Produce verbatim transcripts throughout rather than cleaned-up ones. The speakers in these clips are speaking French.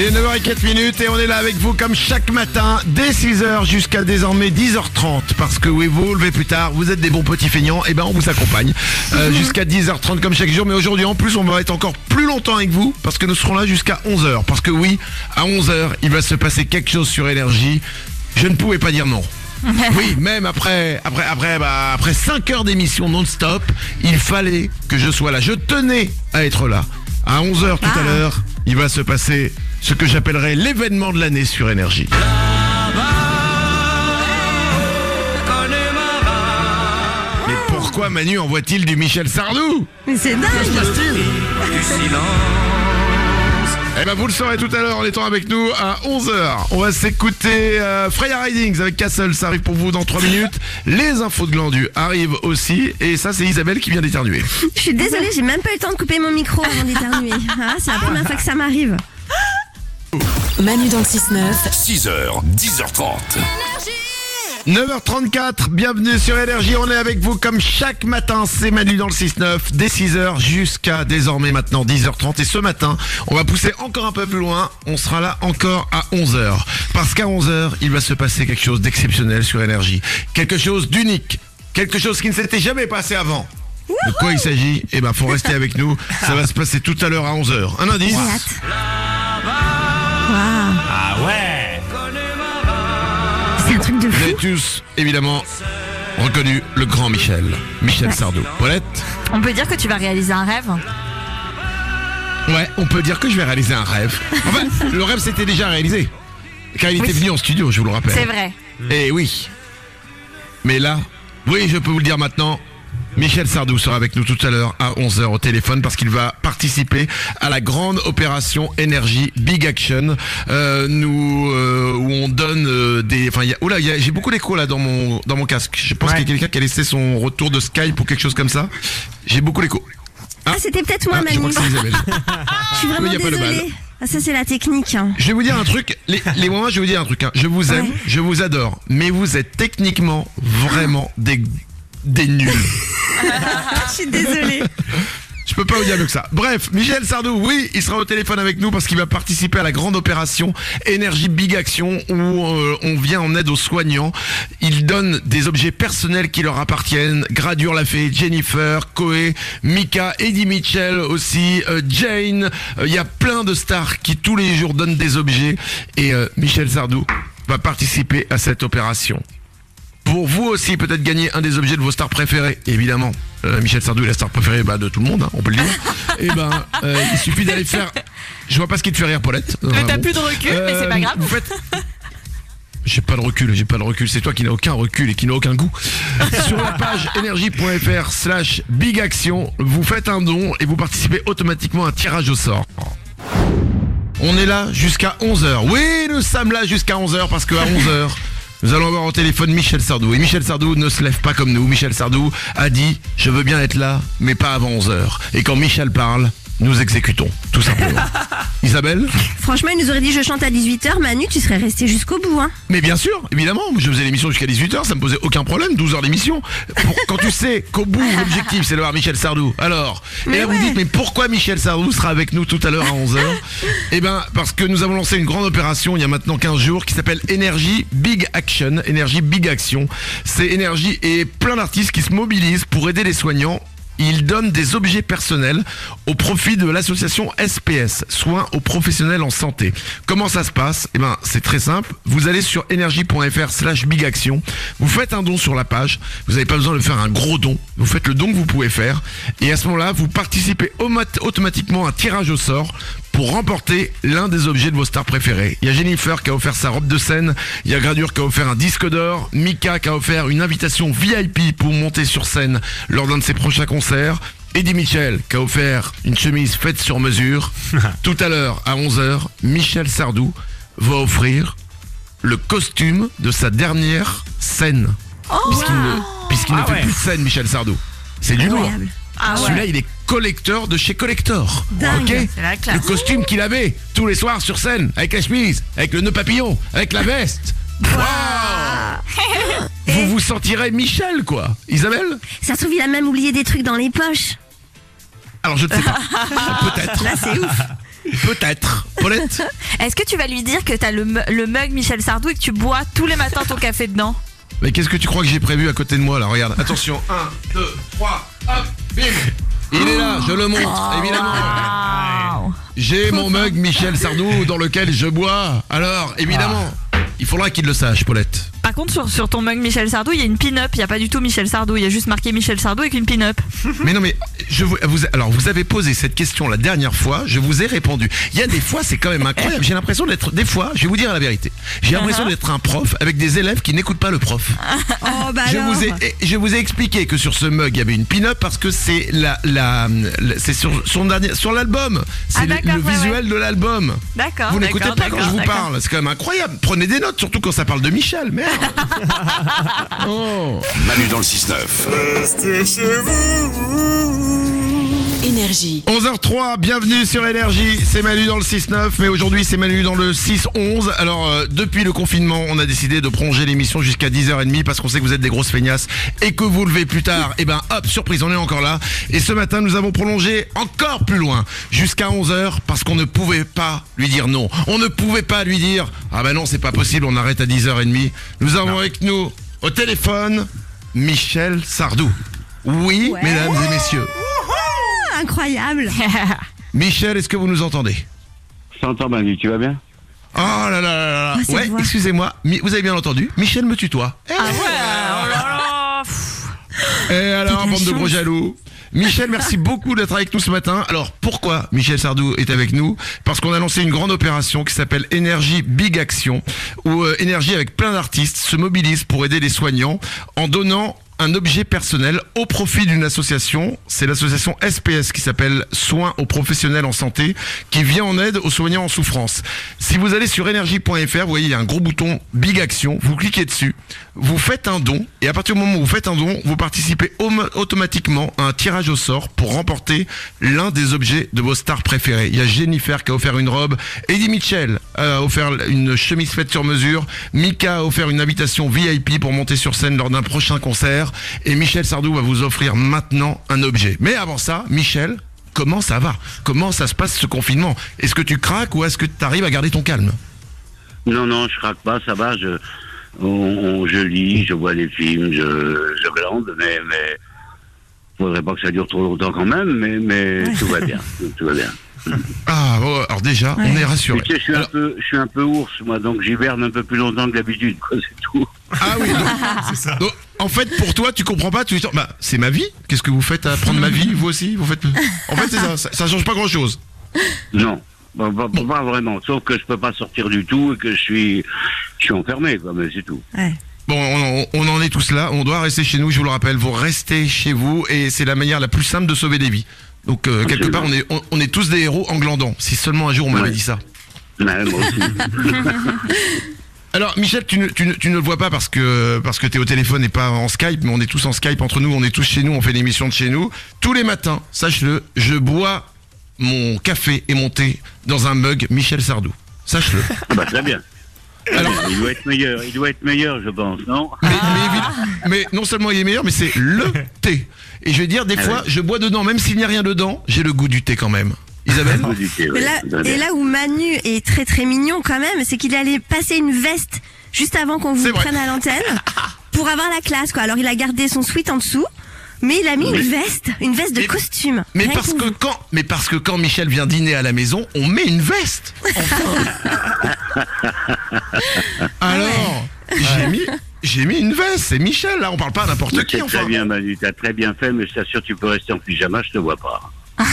est neuf heures zéro quatre minutes et on est là avec vous comme chaque matin dès six heures jusqu'à désormais dix heures trente. Parce que oui, vous vous levez plus tard, vous êtes des bons petits feignants, et ben on vous accompagne euh, jusqu'à dix heures trente comme chaque jour. Mais aujourd'hui en plus on va être encore plus longtemps avec vous parce que nous serons là jusqu'à onze heures. Parce que oui, à onze heures il va se passer quelque chose sur Énergie. Je ne pouvais pas dire non. Oui, même après après après bah, après cinq heures d'émission non-stop, il fallait que je sois là. Je tenais à être là. À onze heures tout à l'heure, il va se passer ce que j'appellerais l'événement de l'année sur Énergie. Mais pourquoi Manu envoie-t-il du Michel Sardou? Mais c'est dingue. Eh ben vous le saurez tout à l'heure en étant avec nous à onze heures. On va s'écouter euh, Freya Ridings avec Castle, ça arrive pour vous dans trois minutes. Les infos de Glandu arrivent aussi. Et ça c'est Isabelle qui vient d'éternuer. Je suis désolée, j'ai même pas eu le temps de couper mon micro avant d'éternuer. Ah, c'est la première fois que ça m'arrive. Manu dans le six neuf. six heures, dix heures trente. neuf heures trente-quatre, bienvenue sur Énergie, on est avec vous comme chaque matin, c'est Manu dans le six neuf, dès six heures jusqu'à désormais maintenant dix heures trente. Et ce matin, on va pousser encore un peu plus loin, on sera là encore à onze heures. Parce qu'à onze heures, il va se passer quelque chose d'exceptionnel sur Énergie. Quelque chose d'unique, quelque chose qui ne s'était jamais passé avant. De quoi il s'agit? Eh ben faut rester avec nous, ça va se passer tout à l'heure à onze heures. Un indice? J'ai hâte. Waouh. Ah ouais. C'est un truc de Vous fou. avez tous, évidemment, reconnu le grand Michel, Michel Sardou. Paulette? On peut dire que tu vas réaliser un rêve. Ouais, on peut dire que je vais réaliser un rêve. Enfin, le rêve s'était déjà réalisé. Car il Oui. était venu en studio, je vous le rappelle. C'est vrai. Et oui. Mais là, oui, je peux vous le dire maintenant, Michel Sardou sera avec nous tout à l'heure à onze heures au téléphone parce qu'il va participer à la grande opération Énergie Big Action euh, nous euh, où on donne euh, des enfin il y a oula, il y a, j'ai beaucoup d'écho là dans mon dans mon casque. Je pense Ouais. qu'il y a quelqu'un qui a laissé son retour de Skype ou quelque chose comme ça. J'ai beaucoup d'écho. Ah, c'était peut-être moi, Ah, je Manu. crois que c'est Isabelle. Je suis vraiment Oui, y a pas de désolée. mal. Ah, ça c'est la technique. hein. Je vais vous dire un truc, les, les moments, je vais vous dire un truc, hein. Je vous aime, Ouais. je vous adore, mais vous êtes techniquement vraiment des, des nuls. Je suis désolée. Je peux pas vous dire mieux que ça. Bref, Michel Sardou, oui, il sera au téléphone avec nous parce qu'il va participer à la grande opération Énergie Big Action où euh, on vient en aide aux soignants. Il donne des objets personnels qui leur appartiennent. Gradure l'a fait, Jennifer, Koé, Mika, Eddie Mitchell aussi, euh, Jane. Il y a plein de stars qui tous les jours donnent des objets. Et euh, Michel Sardou va participer à cette opération. Pour vous aussi, peut-être gagner un des objets de vos stars préférées, évidemment. Euh, Michel Sardou est la star préférée bah, de tout le monde, hein, on peut le dire. Et ben, euh, il suffit d'aller faire. Je vois pas ce qui te fait rire, Paulette. Mais Euh, t'as bon. plus de recul, mais c'est pas grave. Vous faites. J'ai pas de recul, j'ai pas de recul. C'est toi qui n'as aucun recul et qui n'as aucun goût. Sur la page énergie.fr slash big action, vous faites un don et vous participez automatiquement à un tirage au sort. On est là jusqu'à onze heures. Oui, nous sommes là jusqu'à onze heures parce qu'à onze heures, nous allons avoir au téléphone Michel Sardou. Et Michel Sardou ne se lève pas comme nous. Michel Sardou a dit « Je veux bien être là, mais pas avant onze heures. » Et quand Michel parle, nous exécutons, tout simplement. Isabelle? Franchement, il nous aurait dit je chante à dix-huit heures. Manu, tu serais resté jusqu'au bout. Hein. Mais bien sûr, évidemment, je faisais l'émission jusqu'à dix-huit heures, ça me posait aucun problème, douze heures d'émission. Pour- Quand tu sais qu'au bout, l'objectif c'est de voir Michel Sardou, alors, et Mais là vous ouais. dites, mais pourquoi Michel Sardou sera avec nous tout à l'heure à onze heures? Eh ben, parce que nous avons lancé une grande opération il y a maintenant quinze jours qui s'appelle Énergie Big Action, Énergie Big Action. C'est Énergie et plein d'artistes qui se mobilisent pour aider les soignants. Il donne des objets personnels au profit de l'association S P S, Soins aux professionnels en santé. Comment ça se passe? Eh ben, c'est très simple. Vous allez sur énergie.fr slash big action. Vous faites un don sur la page. Vous n'avez pas besoin de faire un gros don. Vous faites le don que vous pouvez faire. Et à ce moment-là, vous participez aumat- automatiquement à un tirage au sort pour remporter l'un des objets de vos stars préférées. Il y a Jennifer qui a offert sa robe de scène, il y a Gradure qui a offert un disque d'or, Mika qui a offert une invitation V I P pour monter sur scène lors d'un de ses prochains concerts, Eddie Mitchell qui a offert une chemise faite sur mesure. Tout à l'heure, à onze heures, Michel Sardou va offrir le costume de sa dernière scène. puisqu'il ne, puisqu'il ne Ah fait ouais. plus de scène, Michel Sardou. C'est du lourd. Incroyable. Ah ouais. Celui-là, il est collecteur de chez Collector. Dingue. Ok. C'est la classe. Le costume qu'il avait tous les soirs sur scène, avec la chemise, avec le nœud papillon, avec la veste. Waouh. Vous vous sentirez Michel, quoi. Isabelle? Ça se trouve, il a même oublié des trucs dans les poches. Alors je ne sais pas. Peut-être. Là, c'est ouf. Peut-être. Paulette? Est-ce que tu vas lui dire que t'as le, mu- le mug Michel Sardou et que tu bois tous les matins ton café dedans? Mais qu'est-ce que tu crois que j'ai prévu à côté de moi là? Regarde, attention, un, deux, trois, hop, bim. Il est là, je le montre, évidemment. Wow. J'ai mon mug Michel Sardou dans lequel je bois. Alors, évidemment, il faudra qu'il le sache, Paulette. Par contre, sur, sur ton mug Michel Sardou, il y a une pin-up. Il n'y a pas du tout Michel Sardou. Il y a juste marqué Michel Sardou avec une pin-up. Mais non, mais je vous, vous- alors vous avez posé cette question la dernière fois, je vous ai répondu. Il y a des fois, c'est quand même incroyable. J'ai l'impression d'être, des fois, je vais vous dire la vérité. J'ai l'impression Uh-huh. d'être un prof avec des élèves qui n'écoutent pas le prof. Oh, bah Je alors. vous ai, je vous ai expliqué que sur ce mug il y avait une pin-up parce que c'est la, la, la- c'est sur son dernier, sur l'album. C'est Ah, le, d'accord, le ouais, visuel de l'album. D'accord. Vous n'écoutez d'accord, pas quand d'accord, je vous d'accord. parle, c'est quand même incroyable. Prenez des notes, surtout quand ça parle de Michel, merde. Oh. Manu dans le six neuf. Énergie. onze heures trois, bienvenue sur Énergie, c'est Manu dans le six neuf, mais aujourd'hui c'est Manu dans le six onze. Alors euh, depuis le confinement, on a décidé de prolonger l'émission jusqu'à dix heures trente parce qu'on sait que vous êtes des grosses feignasses et que vous levez plus tard. Et ben hop, surprise, on est encore là. Et ce matin, nous avons prolongé encore plus loin, jusqu'à onze heures, parce qu'on ne pouvait pas lui dire non. On ne pouvait pas lui dire, ah ben non, c'est pas possible, on arrête à dix heures trente. Nous avons avec nous, au téléphone, Michel Sardou. Oui, Ouais. mesdames et messieurs. Incroyable. Michel, est-ce que vous nous entendez? Je t'entends, Manu, tu vas bien? Oh là là là là. Oh, cette Ouais, voix. excusez-moi, Mi- vous avez bien entendu, Michel me tutoie. Eh, Ah ouais, oh là là. Pff. et alors, T'as de la bande de gros chance. jaloux. Michel, merci beaucoup d'être avec nous ce matin. Alors, pourquoi Michel Sardou est avec nous? Parce qu'on a lancé une grande opération qui s'appelle Énergie Big Action, où euh, Énergie, avec plein d'artistes, se mobilise pour aider les soignants en donnant un objet personnel au profit d'une association. C'est l'association S P S qui s'appelle Soins aux professionnels en santé, qui vient en aide aux soignants en souffrance. Si vous allez sur énergie point f r, vous voyez, il y a un gros bouton Big Action, vous cliquez dessus, vous faites un don, et à partir du moment où vous faites un don, vous participez homo- automatiquement à un tirage au sort pour remporter l'un des objets de vos stars préférées. Il y a Jennifer qui a offert une robe, Eddie Mitchell a offert une chemise faite sur mesure, Mika a offert une invitation V I P pour monter sur scène lors d'un prochain concert, et Michel Sardou va vous offrir maintenant un objet. Mais avant ça, Michel, comment ça va? Comment ça se passe ce confinement? Est-ce que tu craques ou est-ce que tu arrives à garder ton calme? Non, non, je craque pas, ça va, je, on, on- je lis, je vois des films, je, je glande, mais, mais, faudrait pas que ça dure trop longtemps quand même, mais, mais tout va bien, tout va bien. Ah, bon, alors déjà, on est rassuré. Tu sais, je suis un peu, je suis un peu ours, moi, donc j'hiberne un peu plus longtemps que d'habitude, quoi, c'est tout. Ah oui, donc, c'est ça. Donc, en fait, pour toi, tu comprends pas, tu dis, bah, c'est ma vie. Qu'est-ce que vous faites à prendre ma vie, vous aussi? Vous faites. En fait, c'est ça, ça, ça change pas grand chose. Non. Pas, pas- pas vraiment, sauf que je peux pas sortir du tout et que je suis, je suis enfermé, quoi, mais c'est tout. Ouais. Bon, on, on en est tous là, on doit rester chez nous, je vous le rappelle, vous restez chez vous et c'est la manière la plus simple de sauver des vies. Donc, euh, quelque part, on est, on, on est tous des héros en glandant. Si seulement un jour on m'avait Ouais. dit ça. Ouais, moi aussi. Alors, Michel, tu ne, tu ne, tu ne le vois pas parce que, parce que t'es au téléphone et pas en Skype, mais on est tous en Skype entre nous, on est tous chez nous, on fait l'émission de chez nous. Tous les matins, sache-le, je bois mon café et mon thé dans un mug Michel Sardou. Sache-le. Ah bah, très bien. Alors, Il doit être meilleur, il doit être meilleur, je pense, non? mais, mais, évi- mais non seulement il est meilleur, mais c'est le thé. Et je vais dire, des Ah fois, oui. je bois dedans, même s'il n'y a rien dedans, j'ai le goût du thé quand même. Isabelle? Vous dites, ouais, Mais là, très bien. et là où Manu est très très mignon quand même, c'est qu'il allait passer une veste juste avant qu'on C'est vous vrai. prenne à l'antenne pour avoir la classe, quoi. Alors il a gardé son sweat en dessous, mais il a mis une veste, une veste de Mais- costume. Mais Rien parce pour que vous. quand, mais parce que quand Michel vient dîner à la maison, on met une veste. Alors, j'ai mis, j'ai mis une veste. C'est Michel là. On parle pas à n'importe Mais qui. c'est Enfin. très bien, Manu, t'as très bien fait, mais je t'assure, tu peux rester en pyjama, je te vois pas.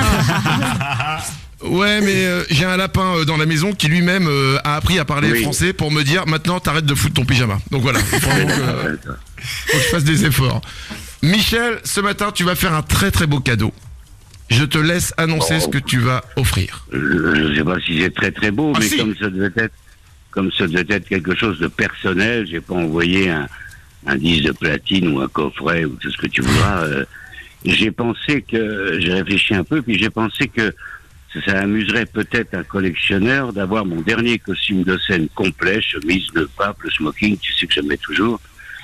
Ouais, mais euh, j'ai un lapin euh, dans la maison qui lui-même euh, a appris à parler Oui. français pour me dire maintenant t'arrêtes de foutre ton pyjama. Donc voilà. Il faut, vraiment que- Ouais, ça. faut que je fasse des efforts. Michel, ce matin, tu vas faire un très très beau cadeau. Je te laisse annoncer Oh. ce que tu vas offrir. Je ne sais pas si c'est très très beau, Ah, mais si. comme ça devait être, comme ça devait être quelque chose de personnel, j'ai pas envoyé un, un disque de platine ou un coffret ou tout ce que tu voudras. euh, j'ai pensé que, j'ai réfléchi un peu, puis j'ai pensé que ça, ça amuserait peut-être un collectionneur d'avoir mon dernier costume de scène complet, chemise, nœud pape, le smoking, tu sais que je le mets toujours,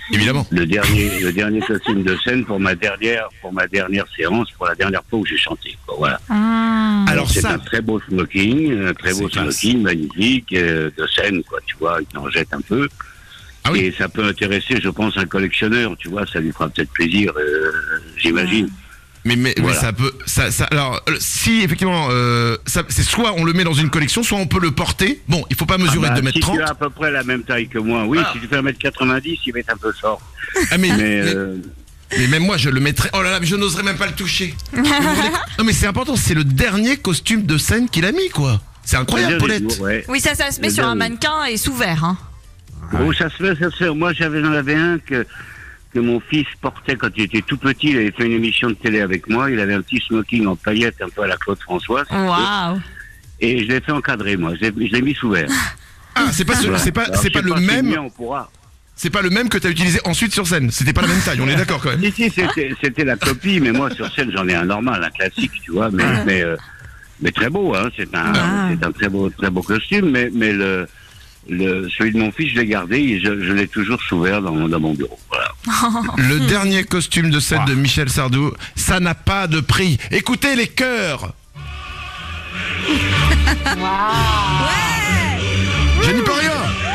Évidemment. le dernier, le dernier costume de scène pour ma dernière, pour ma dernière séance, pour la dernière fois où j'ai chanté. Quoi, voilà. Ah. Alors c'est ça, un très beau smoking, un très beau C'est classe. smoking, magnifique, euh, de scène, quoi. Tu vois, il en jette un peu. Ah oui. Et ça peut intéresser, je pense, un collectionneur. Tu vois, ça lui fera peut-être plaisir, euh, j'imagine. mais mais, mais Voilà. ça peut, ça, ça. Alors, euh, si effectivement, euh, ça, c'est soit on le met dans une collection, soit on peut le porter. Bon, il faut pas mesurer Ah bah, deux mètres si trente. tu as à peu près la même taille que moi, oui. Ah. Si tu fais un mètre quatre-vingt-dix, il va être un peu short. Ah mais, Mais, mais, euh, mais même moi, je le mettrais. Oh là là, mais je n'oserais même pas le toucher. Vous voulez- non mais c'est important. C'est le dernier costume de scène qu'il a mis, quoi. C'est incroyable, le Paulette. jour, ouais. Oui, ça, ça se met Le sur un dernier. mannequin et sous verre. Hein. Oh, ça se fait, ça se fait. Moi, j'avais, j'en avais un que, que mon fils portait quand il était tout petit. Il avait fait une émission de télé avec moi. Il avait un petit smoking en paillettes, un peu à la Claude François. si tu veux. Waouh. Et je l'ai fait encadrer, moi. Je l'ai, je l'ai mis sous verre. Ah, c'est pas, ce- Voilà. c'est pas, Alors, c'est je pas sais le si même. mieux on pourra. C'est pas le même que t'as utilisé ensuite sur scène. C'était pas la même taille. On est d'accord quand même. Si, si, c'était, c'était la copie, mais moi, sur scène, j'en ai un normal, un classique, tu vois. Mais, mais, euh, mais très beau, hein. C'est un, Ah. c'est un très beau, très beau costume. Mais, mais le, le, celui de mon fils, je l'ai gardé et je, je l'ai toujours sous verre dans, mon- dans mon bureau. Voilà. Le dernier costume de scène de Michel Sardou, ça n'a pas de prix. Écoutez les chœurs. Je n'y peux rien.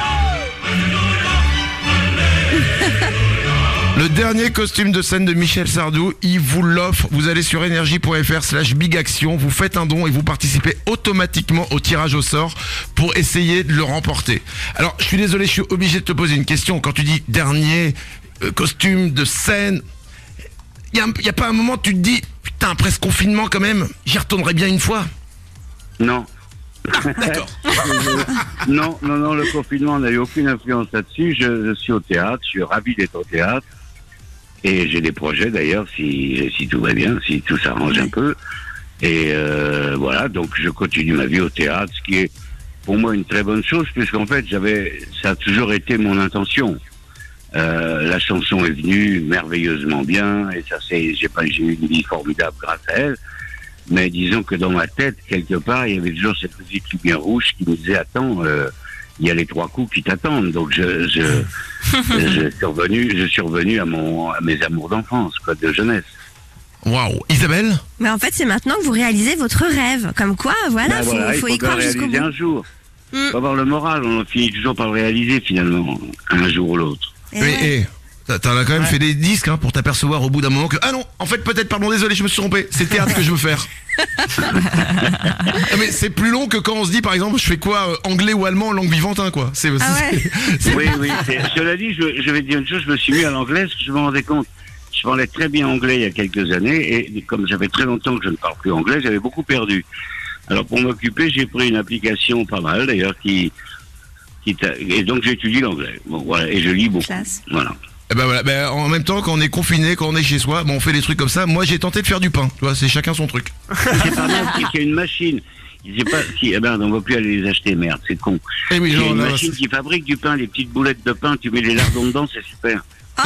Le dernier costume de scène de Michel Sardou, il vous l'offre. Vous allez sur énergie.fr slash big action, vous faites un don et vous participez automatiquement au tirage au sort pour essayer de le remporter. Alors, je suis désolé, je suis obligé de te poser une question. Quand tu dis dernier euh, costume de scène, il n'y a, pas un moment où tu te dis, putain, après ce confinement quand même, j'y retournerai bien une fois. Non. D'accord. non, non, non, le confinement n'a eu aucune influence là-dessus. Je, je suis au théâtre, je suis ravi d'être au théâtre. Et j'ai des projets d'ailleurs, si, si tout va bien, si tout s'arrange un peu. Et euh, voilà, donc je continue ma vie au théâtre, ce qui est pour moi une très bonne chose, puisqu'en fait, j'avais, ça a toujours été mon intention. Euh, la chanson est venue merveilleusement bien, et ça c'est, j'ai pas, j'ai eu une vie formidable grâce à elle. Mais disons que dans ma tête, quelque part, il y avait toujours cette petite lumière rouge qui me disait, attends, euh, il y a les trois coups qui t'attendent. Donc je, je, je suis revenu, je suis revenu à mon, à mes amours d'enfance, quoi, de jeunesse. Waouh. Isabelle? Mais en fait, c'est maintenant que vous réalisez votre rêve. Comme quoi, voilà, Ben faut, voilà, il faut faut y bien croire jusqu'au réaliser bout. un jour. Mm. Faut avoir le moral, on finit toujours par le réaliser finalement, un jour ou l'autre. Et Mais ouais. eh, t'as- t'en as quand même fait des disques hein, pour t'apercevoir au bout d'un moment que ah non, en fait peut-être pardon désolé je me suis trompé, c'est théâtre que je veux faire. Ah, mais c'est plus long que quand on se dit par exemple je fais quoi euh, anglais ou allemand en langue vivante hein, quoi. C'est, Ah ouais. c'est- c'est- Oui, oui. c'est- Cela dit, je, je vais te dire une chose, je me suis mis à l'anglais parce que je me rendais compte. Je parlais très bien anglais il y a quelques années et comme j'avais très longtemps que je ne parle plus anglais, j'avais beaucoup perdu. Alors pour m'occuper, j'ai pris une application pas mal d'ailleurs qui, qui t'a- et donc j'étudie l'anglais. Bon voilà, et je lis beaucoup. Classe. Voilà. Eh ben voilà, ben, en même temps quand on est confiné, quand on est chez soi, bon, on fait des trucs comme ça. Moi j'ai tenté de faire du pain, tu vois, c'est chacun son truc. C'est pas mal, c'est qu'il y a une machine. Je sais pas si, eh ben, on va plus aller les acheter, merde, c'est con. Eh oui, Il y a genre, une là, machine c'est- qui fabrique du pain, les petites boulettes de pain, tu mets les lardons dedans, c'est super.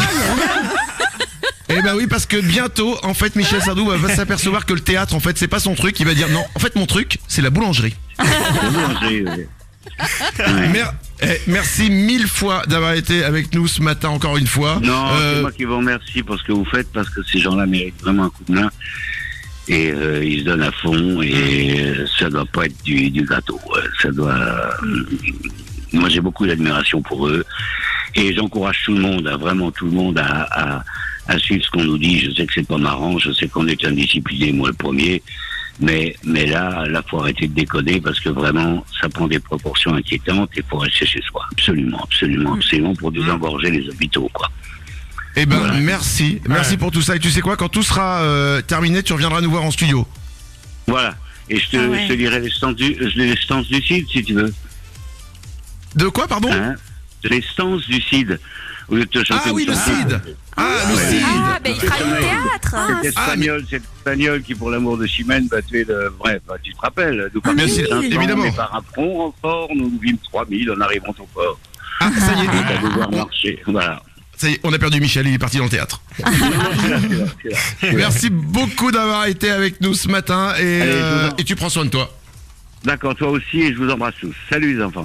Eh ben oui, parce que bientôt, en fait, Michel Sardou va, va s'apercevoir que le théâtre, en fait, c'est pas son truc. Il va dire non, en fait, mon truc, c'est la boulangerie. C'est bon, j'ai- ouais. Ouais. Mer- eh, merci mille fois d'avoir été avec nous ce matin encore une fois. Non, Euh, c'est moi qui vous remercie pour ce que vous faites, parce que ces gens-là méritent vraiment un coup de main. Et euh, ils se donnent à fond, et euh, ça doit pas être du, du gâteau. euh, Ça doit. euh, moi, j'ai beaucoup d'admiration pour eux. Et j'encourage tout le monde, à, vraiment tout le monde, à, à, à suivre ce qu'on nous dit. Je sais que c'est pas marrant, je sais qu'on est indiscipliné, moi le premier. Mais, mais là, là, faut arrêter de déconner parce que vraiment, ça prend des proportions inquiétantes et faut rester chez soi. Absolument, absolument, absolument pour désengorger les hôpitaux, quoi. Eh ben, Voilà. merci. Merci pour tout ça. Et tu sais quoi, quand tout sera euh, terminé, tu reviendras nous voir en studio. Voilà. Et je te, Ah ouais. je te dirai les stances du, les stances du C I D, si tu veux. De quoi, pardon? Hein les stances du C I D. Au lieu de te chanter Ah une oui, le chanson. C I D. Ah, le ouais. C I D. Ah, ben il fera du théâtre. C'est espagnol, c'est espagnol qui, pour l'amour de Chimène, va tuer le. Bref, bah, tu te rappelles. Nous Ah, bien oui, sûr, oui. évidemment. On est par un front en fort, nous nous vîmes trois mille en arrivant au port. Ah, ça y On va est. devoir On- marcher. Voilà. Ça y est, on a perdu Michel, il est parti dans le théâtre. Non, non, c'est là, c'est là, c'est là, c'est là. Merci beaucoup d'avoir été avec nous ce matin et, Allez, je vous euh, en- et tu prends soin de toi. D'accord, toi aussi, et je vous embrasse tous. Salut les enfants.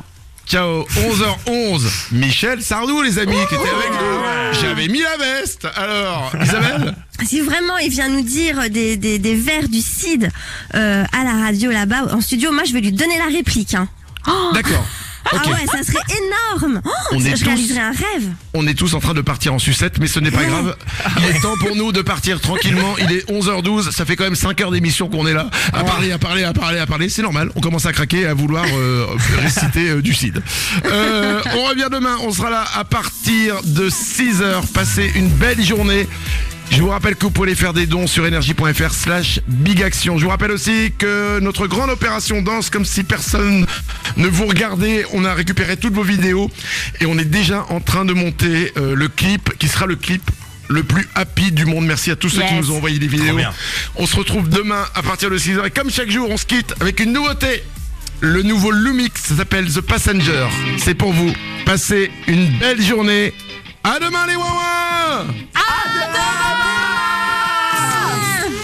Ciao. onze heures onze. Michel Sardou, les amis, qui était avec nous. J'avais mis la veste. Alors, Isabelle? Si vraiment il vient nous dire des, des, des vers du C I D euh, à la radio là-bas, en studio, moi je vais lui donner la réplique. Hein. Oh D'accord. Ok. Ah ouais, ça serait énorme. Oh, On ça, est je tous- réaliserais un rêve. On est tous en train de partir en sucette, mais ce n'est pas grave. Il est temps pour nous de partir tranquillement. Il est onze heures douze. Ça fait quand même cinq heures d'émission qu'on est là. À parler, à parler, à parler, à parler. C'est normal. On commence à craquer, à vouloir euh, réciter euh, du C I D. Euh, on revient demain. On sera là à partir de six heures. Passez une belle journée. Je vous rappelle que vous pouvez faire des dons sur énergie.fr slash Big Action. Je vous rappelle aussi que notre grande opération Danse comme si personne ne vous regardait, on a récupéré toutes vos vidéos et on est déjà en train de monter euh, le clip qui sera le clip le plus happy du monde. Merci à tous ceux qui Yes. nous ont envoyé des vidéos. bien. On se retrouve demain à partir de six heures et comme chaque jour, on se quitte avec une nouveauté. Le nouveau Lumix, ça s'appelle The Passenger. C'est pour vous. Passez une belle journée. À demain les Wawa. À demain.